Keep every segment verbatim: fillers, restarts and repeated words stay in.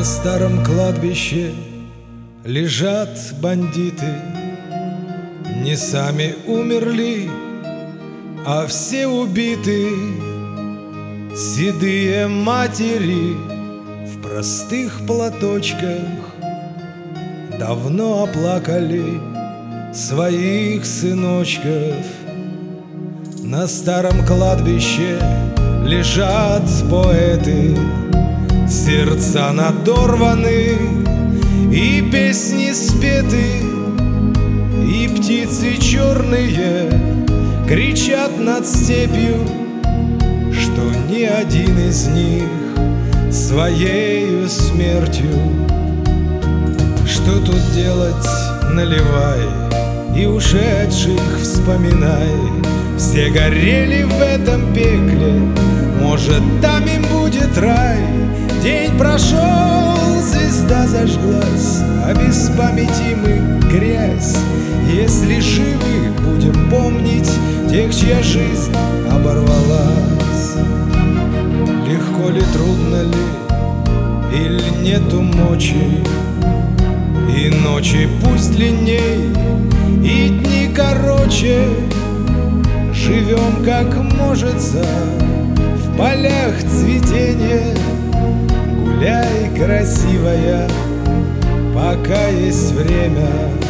На старом кладбище лежат бандиты. Не сами умерли, а все убиты. Седые матери в простых платочках давно оплакали своих сыночков. На старом кладбище лежат поэты, сердца надорваны и песни спеты, и птицы черные кричат над степью, что ни один из них своею смертью. Что тут делать, наливай и ушедших вспоминай. Все горели в этом пекле, может, там им будет рай. День прошел, звезда зажглась, а без памяти мы грязь. Если живы, будем помнить тех, чья жизнь оборвалась. Легко ли, трудно ли, или нету мочи, и ночи пусть длинней, и дни короче. Живем как можется в полях цветения. Гуляй, красивая, пока есть время.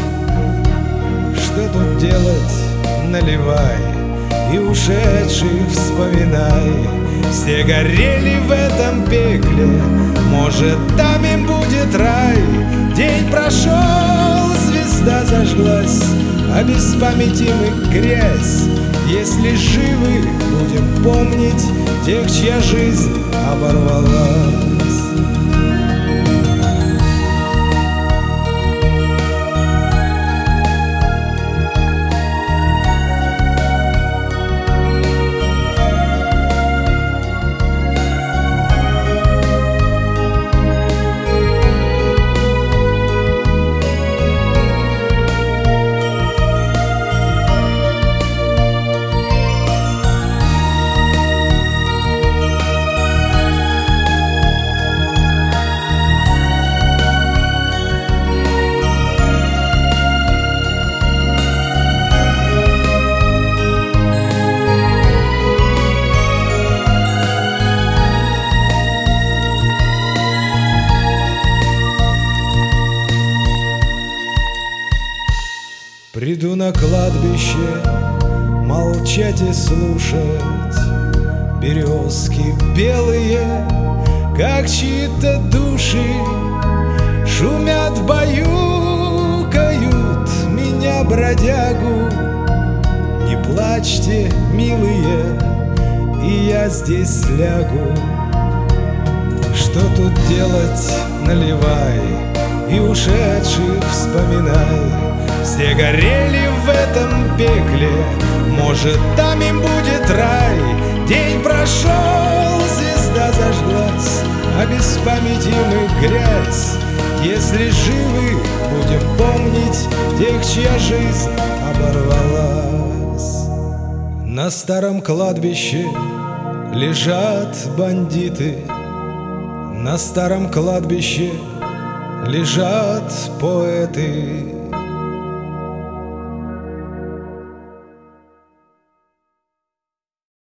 Что тут делать, наливай и ушедших вспоминай. Все горели в этом пекле, может, там им будет рай. День прошел, звезда зажглась, а без памяти мы грязь. Если живы, будем помнить тех, чья жизнь оборвалась. Приду на кладбище молчать и слушать. Березки белые, как чьи-то души, шумят, баюкают меня, бродягу. Не плачьте, милые, и я здесь лягу. Что тут делать, наливай и ушедших вспоминай. Все горели в этом пекле, может, там им будет рай. День прошел, звезда зажглась, а без памяти мы грязь. Если живы, будем помнить тех, чья жизнь оборвалась. На старом кладбище лежат бандиты. На старом кладбище лежат поэты.